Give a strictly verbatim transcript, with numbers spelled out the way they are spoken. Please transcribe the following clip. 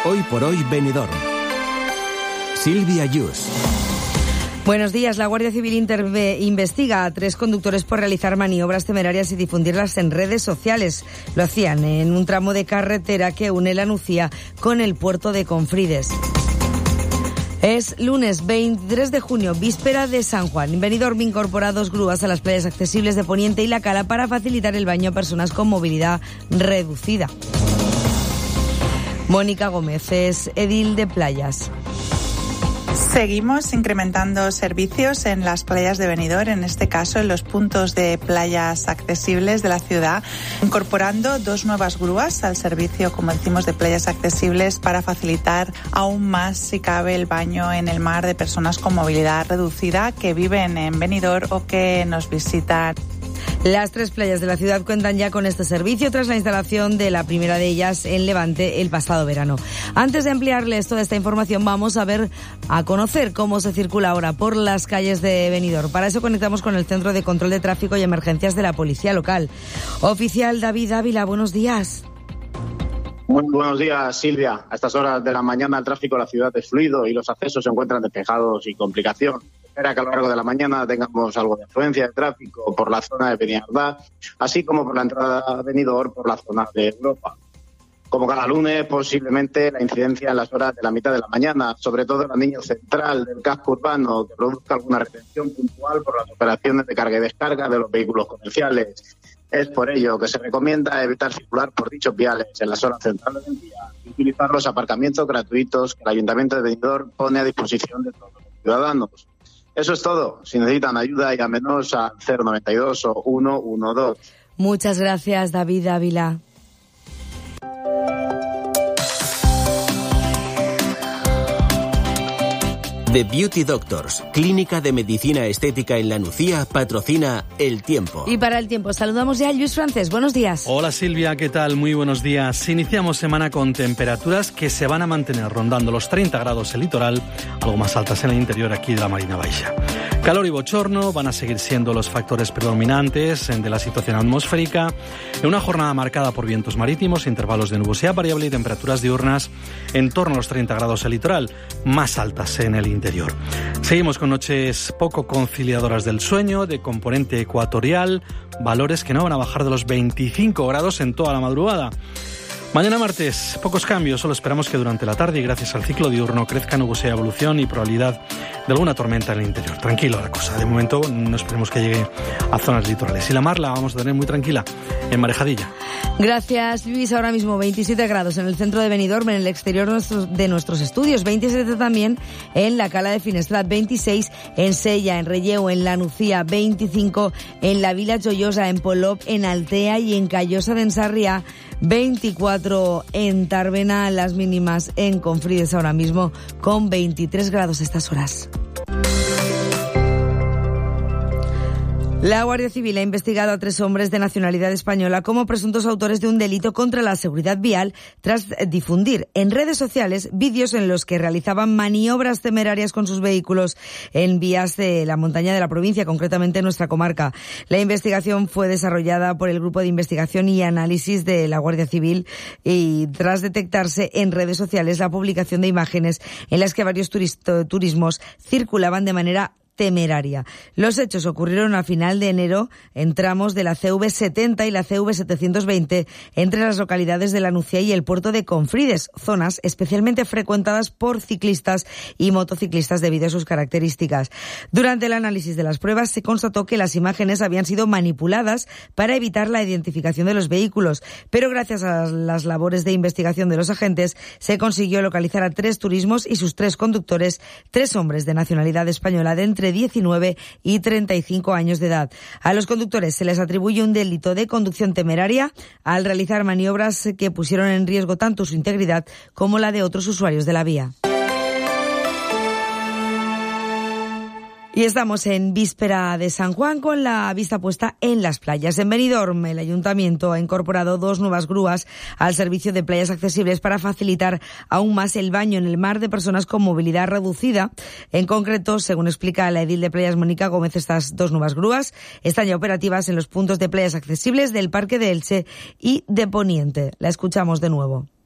Hoy por hoy Benidorm. Silvia Yus. Buenos días. La Guardia Civil interve, investiga a tres conductores por realizar maniobras temerarias y difundirlas en redes sociales. Lo hacían en un tramo de carretera que une la Nucía con el puerto de Confrides. Es lunes veintitrés de junio, víspera de San Juan. Benidorm incorpora dos grúas a las playas accesibles de Poniente y La Cala para facilitar el baño a personas con movilidad reducida. Mónica Gómez es edil de Playas. Seguimos incrementando servicios en las playas de Benidorm, en este caso en los puntos de playas accesibles de la ciudad, incorporando dos nuevas grúas al servicio, como decimos, de playas accesibles para facilitar aún más, si cabe, el baño en el mar de personas con movilidad reducida que viven en Benidorm o que nos visitan. Las tres playas de la ciudad cuentan ya con este servicio tras la instalación de la primera de ellas en Levante el pasado verano. Antes de ampliarles toda esta información, vamos a ver, a conocer cómo se circula ahora por las calles de Benidorm. Para eso conectamos con el Centro de Control de Tráfico y Emergencias de la Policía Local. Oficial David Ávila, buenos días. Muy buenos días, Silvia. A estas horas de la mañana el tráfico en la ciudad es fluido y los accesos se encuentran despejados y complicación. Espera que a lo largo de la mañana tengamos algo de afluencia de tráfico por la zona de Beniardá, así como por la entrada a Benidorm por la zona de Europa. Como cada lunes, posiblemente la incidencia en las horas de la mitad de la mañana, sobre todo en el anillo central del casco urbano, que produzca alguna retención puntual por las operaciones de carga y descarga de los vehículos comerciales. Es por ello que se recomienda evitar circular por dichos viales en las horas centrales del día y utilizar los aparcamientos gratuitos que el Ayuntamiento de Benidorm pone a disposición de todos los ciudadanos. Eso es todo. Si necesitan ayuda, llámenos al cero noventa y dos o ciento doce. Muchas gracias, David Ávila. The Beauty Doctors, clínica de medicina estética en La Nucía, patrocina El Tiempo. Y para El Tiempo saludamos ya a Luis Francés. Buenos días. Hola Silvia, ¿qué tal? Muy buenos días. Iniciamos semana con temperaturas que se van a mantener rondando los treinta grados en el litoral, algo más altas en el interior aquí de la Marina Baixa. Calor y bochorno van a seguir siendo los factores predominantes de la situación atmosférica, en una jornada marcada por vientos marítimos, intervalos de nubosidad variable y temperaturas diurnas en torno a los treinta grados en el litoral, más altas en el interior. Interior. Seguimos con noches poco conciliadoras del sueño, de componente ecuatorial, valores que no van a bajar de los veinticinco grados en toda la madrugada. Mañana martes, pocos cambios, solo esperamos que durante la tarde y gracias al ciclo diurno crezca nubosidad, evolución y probabilidad de alguna tormenta en el interior. Tranquilo la cosa, de momento no esperemos que llegue a zonas litorales. Y la mar la vamos a tener muy tranquila en Marejadilla. Gracias, Luis. Ahora mismo veintisiete grados en el centro de Benidorm, en el exterior de nuestros estudios, veintisiete también en la Cala de Finestrat, veintiséis en Sella, en Relleu, en La Nucía, veinticinco en la Vila Joyosa, en Polop, en Altea y en Callosa de Ensarriá, veinticuatro en Tarbena, las mínimas en Confrides ahora mismo con veintitrés grados a estas horas. La Guardia Civil ha investigado a tres hombres de nacionalidad española como presuntos autores de un delito contra la seguridad vial tras difundir en redes sociales vídeos en los que realizaban maniobras temerarias con sus vehículos en vías de la montaña de la provincia, concretamente en nuestra comarca. La investigación fue desarrollada por el Grupo de Investigación y Análisis de la Guardia Civil y tras detectarse en redes sociales la publicación de imágenes en las que varios turist- turismos circulaban de manera temeraria. Los hechos ocurrieron a final de enero en tramos de la C V setenta y la C V setecientos veinte entre las localidades de La Nucía y el puerto de Confrides, zonas especialmente frecuentadas por ciclistas y motociclistas debido a sus características. Durante el análisis de las pruebas se constató que las imágenes habían sido manipuladas para evitar la identificación de los vehículos, pero gracias a las labores de investigación de los agentes se consiguió localizar a tres turismos y sus tres conductores, tres hombres de nacionalidad española de entre diecinueve y treinta y cinco años de edad. A los conductores se les atribuye un delito de conducción temeraria al realizar maniobras que pusieron en riesgo tanto su integridad como la de otros usuarios de la vía. Y estamos en víspera de San Juan con la vista puesta en las playas. En Benidorm, el Ayuntamiento ha incorporado dos nuevas grúas al servicio de playas accesibles para facilitar aún más el baño en el mar de personas con movilidad reducida. En concreto, según explica la edil de Playas Mónica Gómez, estas dos nuevas grúas están ya operativas en los puntos de playas accesibles del Parque de Elche y de Poniente. La escuchamos de nuevo.